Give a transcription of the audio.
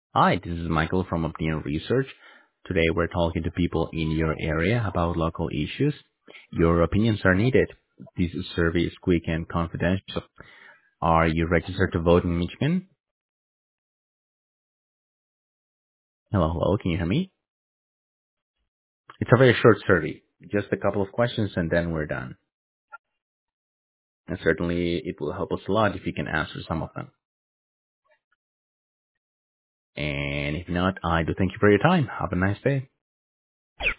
Hi, this is Michael from Opinion Research. Today we're talking to people in your area about local issues. Your opinions are needed. This survey is quick and confidential. Are you registered to vote in Michigan? Hello, hello, can you hear me? It's a very short survey. Just a couple of questions and then we're done. And certainly it will help us a lot if you can answer some of them. And if not, I do thank you for your time. Have a nice day.